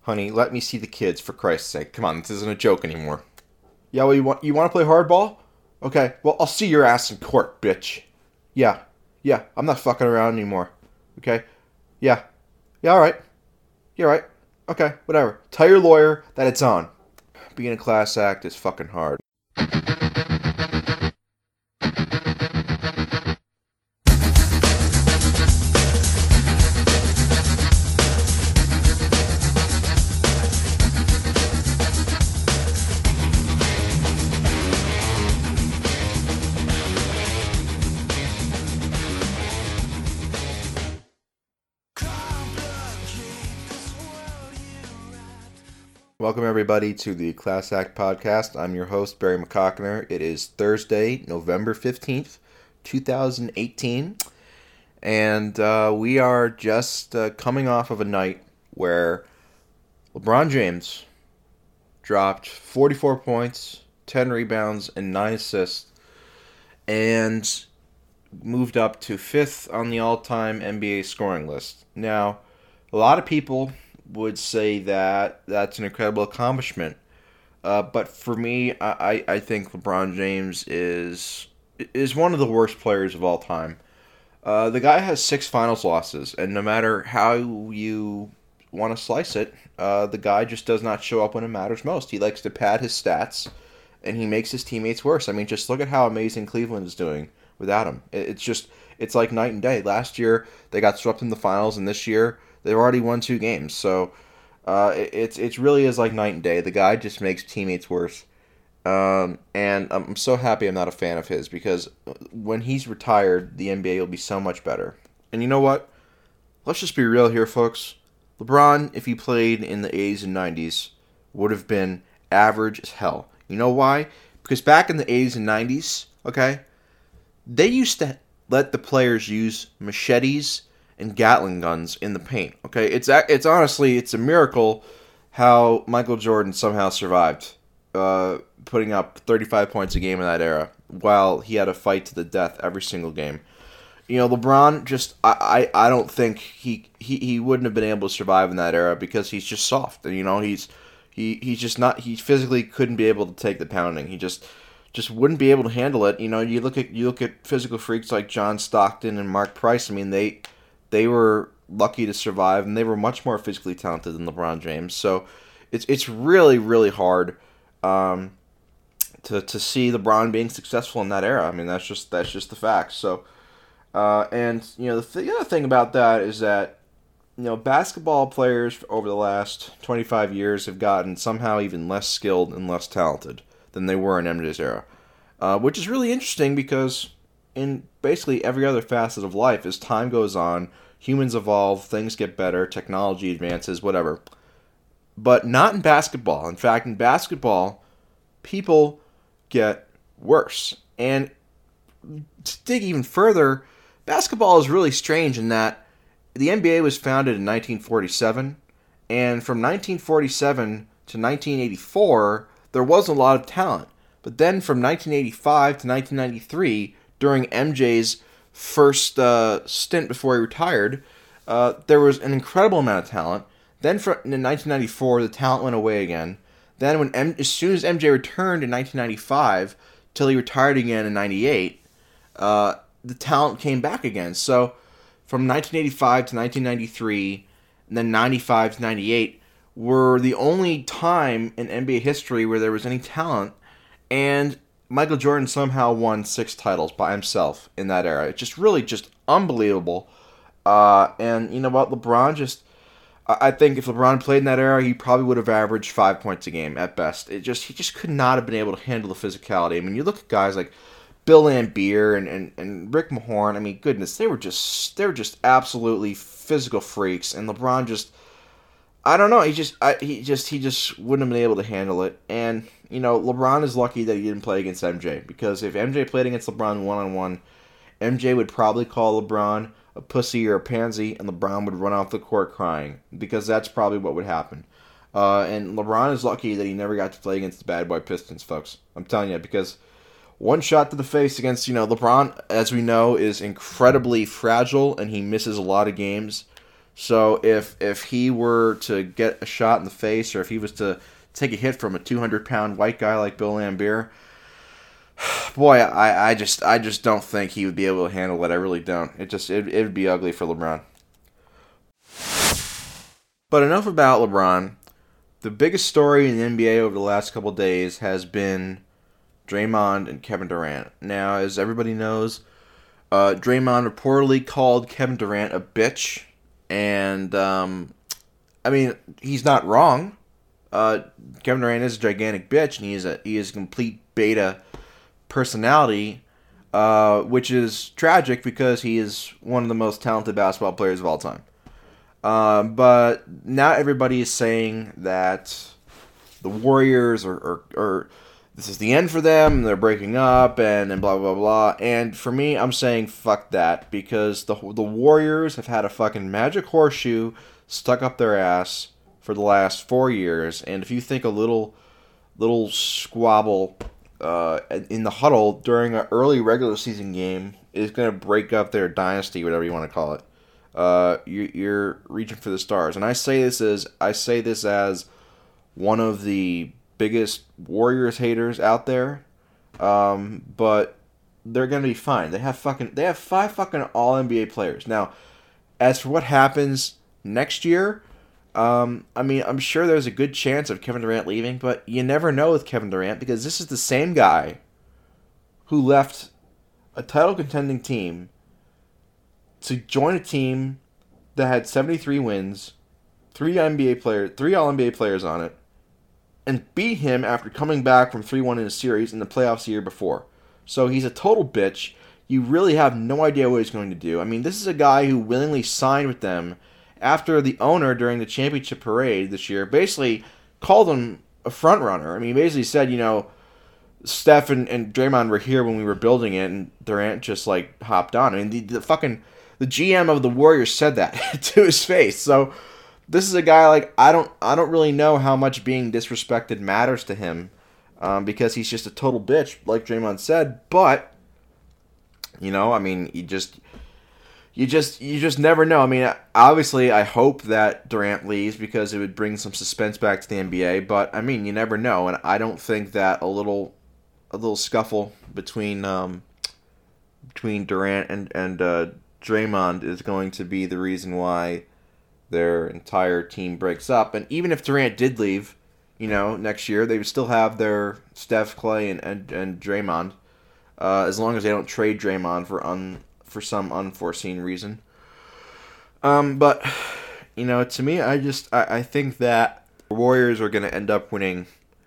Honey, let me see the kids, for Christ's sake. Come on, this isn't a joke anymore. Yeah, well, you want to play hardball? Okay, well, I'll see your ass in court, bitch. Yeah, yeah, I'm not fucking around anymore. Okay? Yeah. Yeah, alright. You're right. Okay, whatever. Tell your lawyer that it's on. Being a class act is fucking hard. Welcome, everybody, to the Class Act Podcast. I'm your host, Barry McCockner. It is Thursday, November 15th, 2018, and we are just coming off of a night where LeBron James dropped 44 points, 10 rebounds, and 9 assists, and moved up to 5th on the all-time NBA scoring list. Now, a lot of people would say that that's an incredible accomplishment. But for me, I think LeBron James is one of the worst players of all time. The guy has 6 finals losses, and no matter how you want to slice it, the guy just does not show up when it matters most. He likes to pad his stats, and he makes his teammates worse. I mean, just look at how amazing Cleveland is doing without him. It's like night and day. Last year, they got swept in the finals, and this year, they've already won 2 games, so it really is like night and day. The guy just makes teammates worse, and I'm so happy I'm not a fan of his, because when he's retired, the NBA will be so much better. And you know what? Let's just be real here, folks. LeBron, if he played in the 80s and 90s, would have been average as hell. You know why? Because back in the 80s and 90s, okay, they used to let the players use machetes and Gatling guns in the paint. Okay, it's honestly a miracle how Michael Jordan somehow survived, putting up 35 points a game in that era while he had a fight to the death every single game. You know, LeBron just I don't think he wouldn't have been able to survive in that era because he's just soft. And you know, he's just not, he physically couldn't be able to take the pounding. He just wouldn't be able to handle it. You know, you look at physical freaks like John Stockton and Mark Price. I mean, they were lucky to survive, and they were much more physically talented than LeBron James. So it's really, really hard to see LeBron being successful in that era. I mean, that's just the fact. So and you know, the other thing about that is that, you know, basketball players over the last 25 years have gotten somehow even less skilled and less talented than they were in MJ's era, which is really interesting because in basically every other facet of life, as time goes on, humans evolve, things get better, technology advances, whatever. But not in basketball. In fact, in basketball, people get worse. And to dig even further, basketball is really strange in that the NBA was founded in 1947, and from 1947 to 1984, there wasn't a lot of talent. But then from 1985 to 1993, during MJ's first stint before he retired, there was an incredible amount of talent. Then in 1994, the talent went away again. Then as soon as MJ returned in 1995, till he retired again in 98, the talent came back again. So from 1985 to 1993, and then 95 to 98, were the only time in NBA history where there was any talent, and Michael Jordan somehow won 6 titles by himself in that era. It's just really just unbelievable. And you know what, I think if LeBron played in that era, he probably would have averaged 5 points a game at best. He just could not have been able to handle the physicality. I mean, you look at guys like Bill Laimbeer and Rick Mahorn. I mean, goodness, they were just absolutely physical freaks, and LeBron just, I don't know, he just wouldn't have been able to handle it. And you know, LeBron is lucky that he didn't play against MJ, because if MJ played against LeBron one-on-one, MJ would probably call LeBron a pussy or a pansy, and LeBron would run off the court crying, because that's probably what would happen. And LeBron is lucky that he never got to play against the bad boy Pistons, folks. I'm telling you, because one shot to the face against, you know, LeBron, as we know, is incredibly fragile, and he misses a lot of games. So if he were to get a shot in the face, or if he was to take a hit from a 200-pound white guy like Bill Laimbeer, boy, I just don't think he would be able to handle it. I really don't. It would be ugly for LeBron. But enough about LeBron. The biggest story in the NBA over the last couple of days has been Draymond and Kevin Durant. Now, as everybody knows, Draymond reportedly called Kevin Durant a bitch, and I mean, he's not wrong. Kevin Durant is a gigantic bitch, and he is a complete beta personality, which is tragic because he is one of the most talented basketball players of all time. But now everybody is saying that the Warriors are this is the end for them, they're breaking up, and blah, blah, blah. And for me, I'm saying fuck that, because the Warriors have had a fucking magic horseshoe stuck up their ass for the last 4 years, and if you think a little squabble in the huddle during an early regular season game is going to break up their dynasty, whatever you want to call it, you're reaching for the stars. And I say this as one of the biggest Warriors haters out there, but they're gonna be fine. They have 5 fucking All NBA players. Now, as for what happens next year, I mean, I'm sure there's a good chance of Kevin Durant leaving, but you never know with Kevin Durant, because this is the same guy who left a title contending team to join a team that had 73 wins, 3 All NBA players on it, and beat him after coming back from 3-1 in a series in the playoffs the year before. So he's a total bitch. You really have no idea what he's going to do. I mean, this is a guy who willingly signed with them after the owner, during the championship parade this year, basically called him a front runner. I mean, he basically said, Steph and Draymond were here when we were building it, and Durant just, hopped on. I mean, the GM of the Warriors said that to his face. So this is a guy, I don't really know how much being disrespected matters to him, because he's just a total bitch, like Draymond said. But, I mean, you just never know. I mean, obviously, I hope that Durant leaves, because it would bring some suspense back to the NBA. But I mean, you never know, and I don't think that a little scuffle between Durant and Draymond is going to be the reason why their entire team breaks up. And even if Durant did leave, next year, they would still have their Steph, Clay, and Draymond, as long as they don't trade Draymond for some unforeseen reason. But, to me, I think that the Warriors are going to end up winning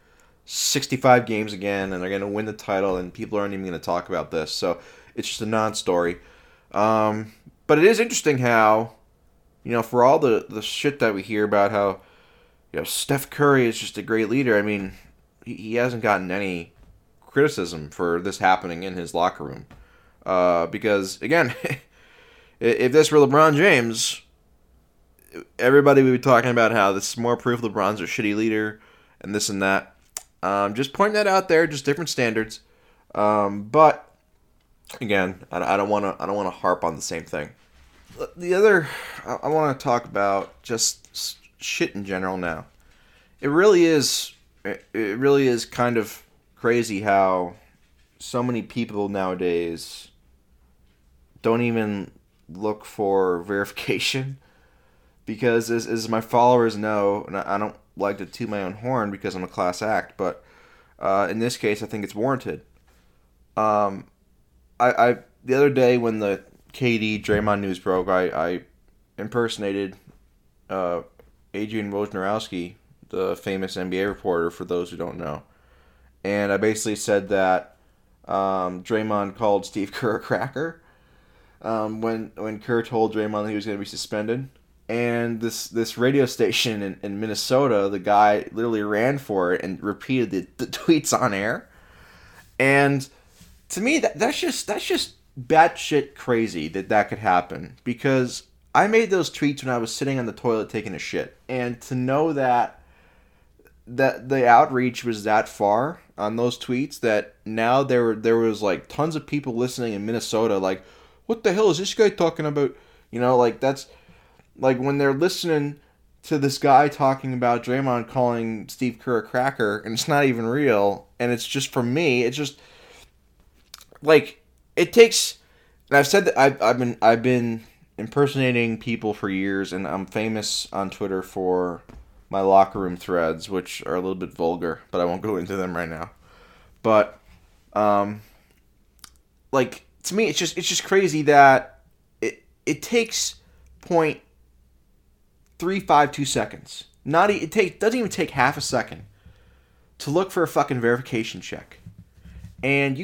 65 games again, and they're going to win the title, and people aren't even going to talk about this. So it's just a non-story. But it is interesting how, for all the shit that we hear about how, Steph Curry is just a great leader, I mean, he hasn't gotten any criticism for this happening in his locker room. Because, again, if this were LeBron James, everybody would be talking about how this is more proof LeBron's a shitty leader and this and that. Just pointing that out there, just different standards. But again, I don't want to harp on the same thing. The other, I want to talk about just shit in general now. It really is kind of crazy how so many people nowadays don't even look for verification, because as my followers know, and I don't like to toot my own horn because I'm a class act, but in this case I think it's warranted. I the other day when the KD Draymond news broke, I impersonated Adrian Wojnarowski, the famous NBA reporter, for those who don't know. And I basically said that Draymond called Steve Kerr a cracker when Kerr told Draymond that he was going to be suspended. And this radio station in Minnesota, the guy literally ran for it and repeated the tweets on air. And to me, that's just batshit crazy that could happen. Because I made those tweets when I was sitting on the toilet taking a shit. And to know that the outreach was that far on those tweets, that now there was tons of people listening in Minnesota, what the hell is this guy talking about? That's Like when they're listening to this guy talking about Draymond calling Steve Kerr a cracker, and it's not even real, and it's just for me, it's just like it takes. And I've said that I've been impersonating people for years, and I'm famous on Twitter for my locker room threads, which are a little bit vulgar, but I won't go into them right now. But um, like to me, it's just crazy that it takes 0.352 seconds. It doesn't even take half a second to look for a fucking verification check, and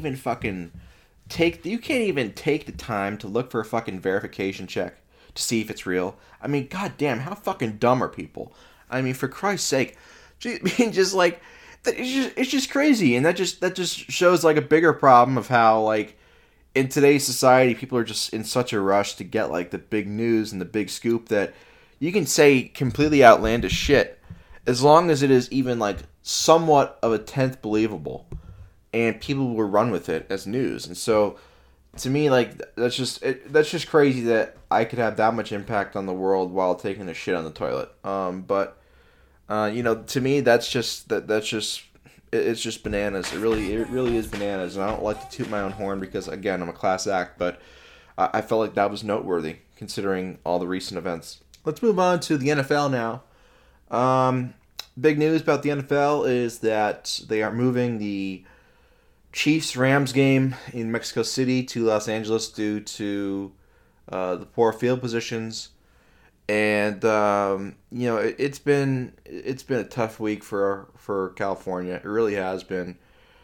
you can't even take the time to look for a fucking verification check to see if it's real. I mean, goddamn, how fucking dumb are people? I mean, for Christ's sake, I mean, just like it's just crazy, and that just shows like a bigger problem of how like in today's society people are just in such a rush to get like the big news and the big scoop that you can say completely outlandish shit as long as it is even like somewhat of a tenth believable, and people will run with it as news. And so to me, like that's just crazy that I could have that much impact on the world while taking a shit on the toilet. To me, it's just bananas. It really is bananas, and I don't like to toot my own horn because again I'm a class act, but I felt like that was noteworthy considering all the recent events. Let's move on to the NFL now. Big news about the NFL is that they are moving the Chiefs-Rams game in Mexico City to Los Angeles due to the poor field positions. And it's been a tough week for California. It really has been.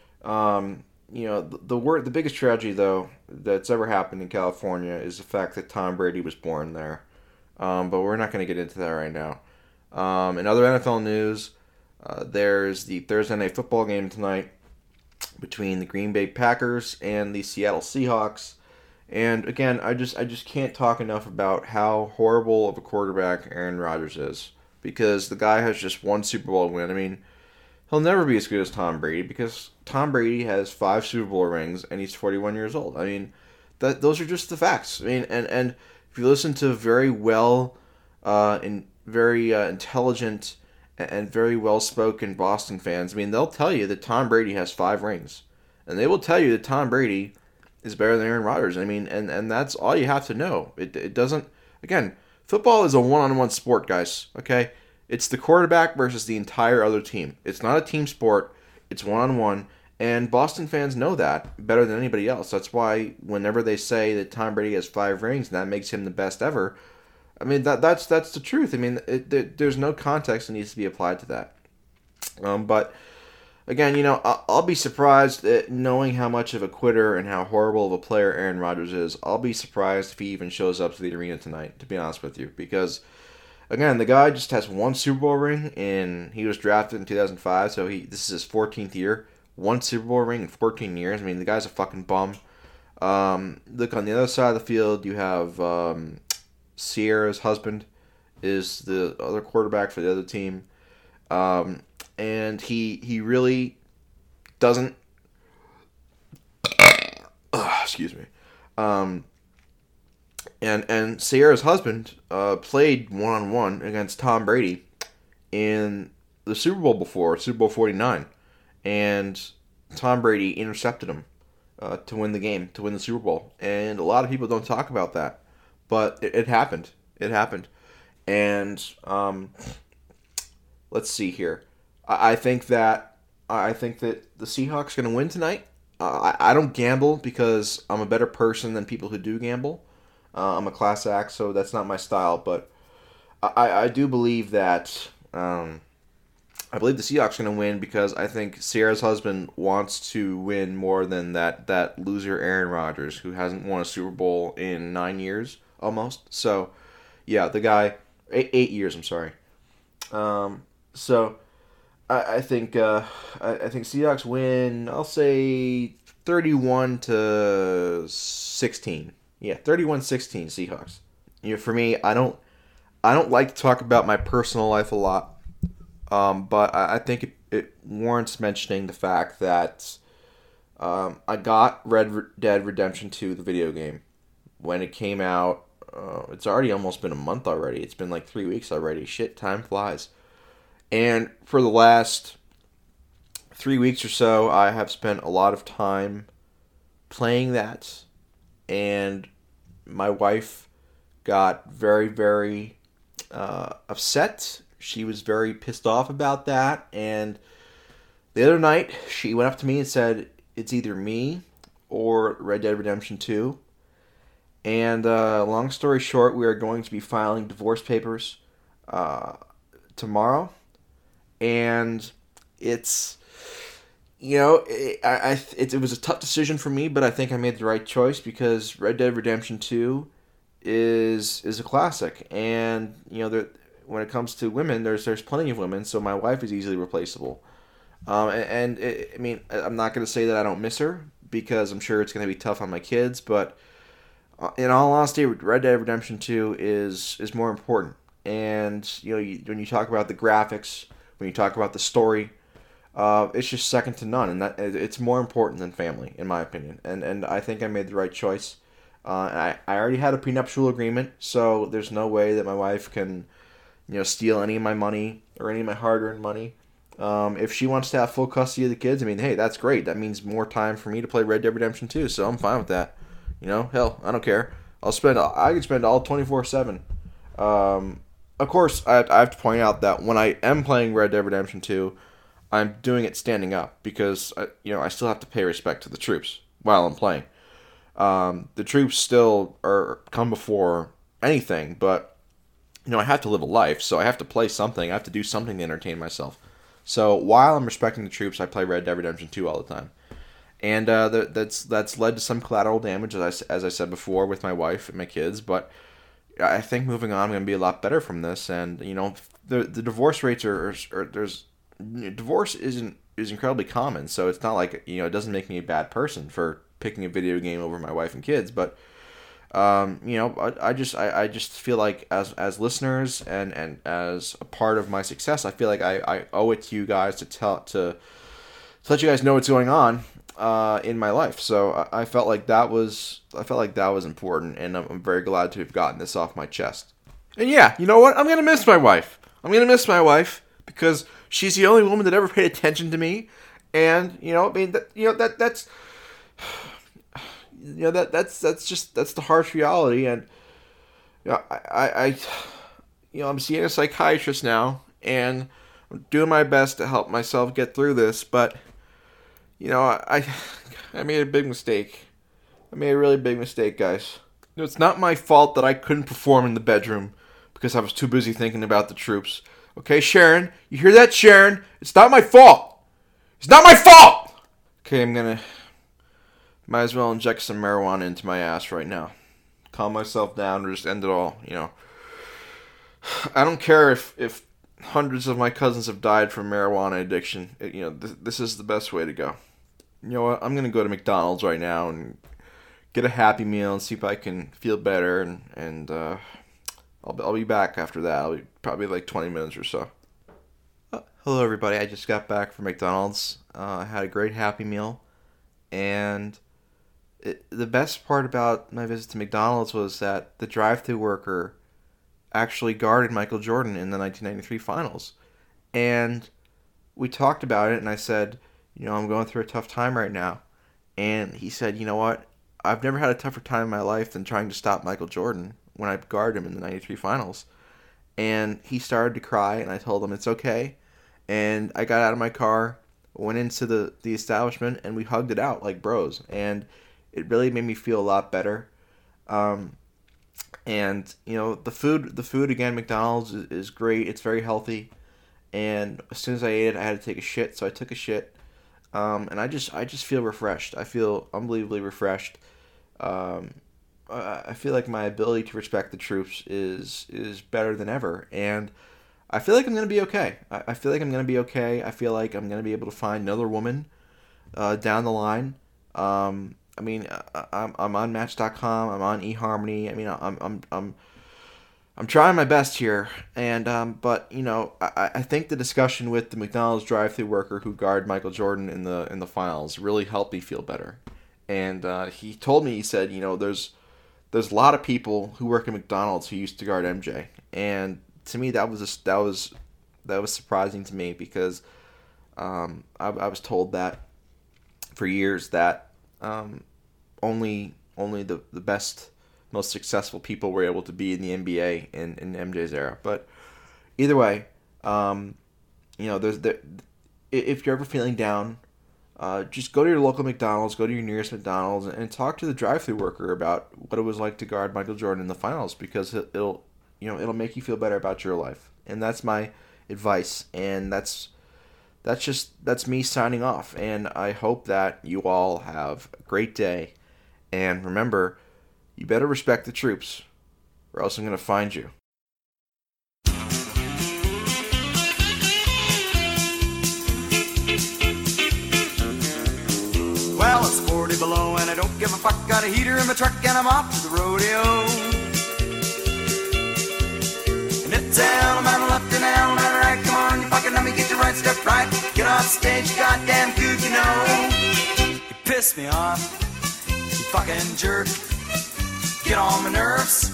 The biggest tragedy though that's ever happened in California is the fact that Tom Brady was born there. But we're not going to get into that right now. In other NFL news, there's the Thursday Night Football game tonight between the Green Bay Packers and the Seattle Seahawks. And again, I just can't talk enough about how horrible of a quarterback Aaron Rodgers is, because the guy has just one Super Bowl win. I mean, he'll never be as good as Tom Brady because Tom Brady has 5 Super Bowl rings and he's 41 years old. I mean, those are just the facts. I mean, and if you listen to very well and very intelligent and very well-spoken Boston fans, I mean, they'll tell you that Tom Brady has 5 rings. And they will tell you that Tom Brady is better than Aaron Rodgers. I mean, and that's all you have to know. It doesn't... Again, football is a one-on-one sport, guys, okay? It's the quarterback versus the entire other team. It's not a team sport. It's one-on-one. And Boston fans know that better than anybody else. That's why whenever they say that Tom Brady has 5 rings and that makes him the best ever, I mean, that's the truth. I mean, there's no context that needs to be applied to that. But again, I'll be surprised at knowing how much of a quitter and how horrible of a player Aaron Rodgers is. I'll be surprised if he even shows up to the arena tonight, to be honest with you. Because, again, the guy just has 1 Super Bowl ring, and he was drafted in 2005, so this is his 14th year. 1 Super Bowl ring in 14 years. I mean, the guy's a fucking bum. Look, on the other side of the field, you have Sierra's husband is the other quarterback for the other team. And he really doesn't. Excuse me. And Sierra's husband played 1-on-1 against Tom Brady in the Super Bowl before, Super Bowl 49, and Tom Brady intercepted him to win the game, to win the Super Bowl. And a lot of people don't talk about that, but it happened. It happened. And let's see here. I think that the Seahawks are going to win tonight. I don't gamble because I'm a better person than people who do gamble. I'm a class act, so that's not my style. But I do believe that I believe the Seahawks are going to win because I think Sierra's husband wants to win more than that loser Aaron Rodgers, who hasn't won a Super Bowl in 9 years almost. So yeah, the guy 8 years. I'm sorry. So. I think Seahawks win. I'll say 31-16. Yeah, 31-16 Seahawks. For me, I don't like to talk about my personal life a lot, but I think it warrants mentioning the fact that I got Red Dead Redemption 2, the video game, when it came out It's already almost been a month already. It's been like 3 weeks already. Shit, time flies. And for the last 3 weeks or so, I have spent a lot of time playing that, and my wife got very, very upset. She was very pissed off about that, and the other night she went up to me and said, "It's either me or Red Dead Redemption 2." And long story short, we are going to be filing divorce papers uh, tomorrow, and it's it was a tough decision for me, but I think I made the right choice because Red Dead Redemption 2 is a classic, and when it comes to women, there's plenty of women, so my wife is easily replaceable. I mean, I'm not going to say that I don't miss her because I'm sure it's going to be tough on my kids, but in all honesty, Red Dead Redemption 2 is more important. And when you talk about the graphics, when you talk about the story, it's just second to none, and that it's more important than family, in my opinion. And I think I made the right choice. I already had a prenuptial agreement, so there's no way that my wife can steal any of my money or any of my hard-earned money. If she wants to have full custody of the kids, I mean, hey, that's great. That means more time for me to play Red Dead Redemption 2, so I'm fine with that. Hell, I don't care. I can spend all 24/7. Of course, I have to point out that when I am playing Red Dead Redemption 2, I'm doing it standing up because I still have to pay respect to the troops while I'm playing. The troops still come before anything, but I have to live a life, so I have to play something. I have to do something to entertain myself. So while I'm respecting the troops, I play Red Dead Redemption 2 all the time. And that's led to some collateral damage, as I said before, with my wife and my kids. But I think moving on, I'm going to be a lot better from this. And the divorce rates divorce is incredibly common. So it's not like it doesn't make me a bad person for picking a video game over my wife and kids. But I just feel like as listeners and as a part of my success, I feel like I owe it to you guys to let you guys know what's going on in my life. So I felt like that was important, and I'm very glad to have gotten this off my chest. And yeah, you know what? I'm gonna miss my wife. I'm gonna miss my wife because she's the only woman that ever paid attention to me, and that's that's the harsh reality. And I'm seeing a psychiatrist now, and I'm doing my best to help myself get through this, but I made a big mistake. I made a really big mistake, guys. It's not my fault that I couldn't perform in the bedroom because I was too busy thinking about the troops. Okay, Sharon? You hear that, Sharon? It's not my fault! It's not my fault! Okay, might as well inject some marijuana into my ass right now. Calm myself down or just end it all, I don't care if hundreds of my cousins have died from marijuana addiction. This is the best way to go. You know what? I'm gonna go to McDonald's right now and get a Happy Meal and see if I can feel better, and I'll be back after that. I'll be probably like 20 minutes or so. Hello, everybody. I just got back from McDonald's. I had a great Happy Meal, and the best part about my visit to McDonald's was that the drive-thru worker actually guarded Michael Jordan in the 1993 finals. And we talked about it, and I said, I'm going through a tough time right now. And he said, you know what? I've never had a tougher time in my life than trying to stop Michael Jordan when I guarded him in the 93 finals. And he started to cry, and I told him it's okay. And I got out of my car, went into the establishment, and we hugged it out like bros. And it really made me feel a lot better. And the food again, McDonald's is great. It's very healthy. And as soon as I ate it, I had to take a shit, so I took a shit. And I just feel refreshed. I feel unbelievably refreshed. I feel like my ability to respect the troops is better than ever, and I feel like I'm gonna be okay. I feel like I'm gonna be okay. I feel like I'm gonna be able to find another woman down the line. I'm on Match.com. I'm on eHarmony. I mean, I'm trying my best here, and but I think the discussion with the McDonald's drive-thru worker who guarded Michael Jordan in the finals really helped me feel better. And he told me, he said, there's a lot of people who work at McDonald's who used to guard MJ, and to me that was surprising to me because I was told that for years that only the best, most successful people were able to be in the NBA in MJ's era. But either way, if you're ever feeling down, just go to your local McDonald's, go to your nearest McDonald's, and talk to the drive-thru worker about what it was like to guard Michael Jordan in the finals, because it'll make you feel better about your life. And that's my advice, and that's me signing off. And I hope that you all have a great day. And remember, you better respect the troops, or else I'm going to find you. Well, it's 40 below and I don't give a fuck. Got a heater in my truck and I'm off to the rodeo. And it's down, I'm left and down, I'm right. Come on, you fucking let me get your right step right. Get off stage, goddamn gook, you know. You piss me off, you fucking jerk. Get on my nerves.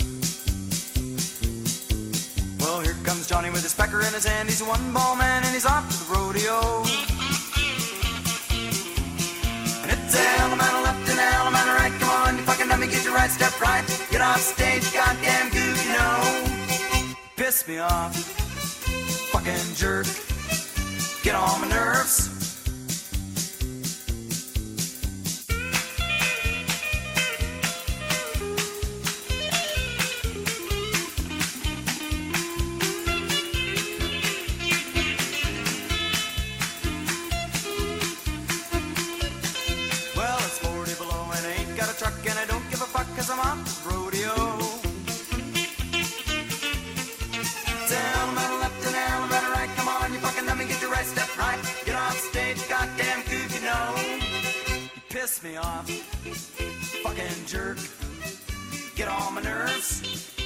Well, here comes Johnny with his pecker in his hand. He's a one-ball man and he's off to the rodeo. And it's down, I'm on the left and down, I'm on the right. Come on, you fucking let me get your right step right. Get off stage, goddamn gook, you know. Piss me off, fucking jerk. Get on my nerves. And I don't give a fuck cause I'm off the rodeo. Down, I'm on the left and down, I'm on the right. Come on, you fucking let me get your right step right. Get off stage, goddamn gook, you know. You piss me off, fucking jerk. Get on my nerves.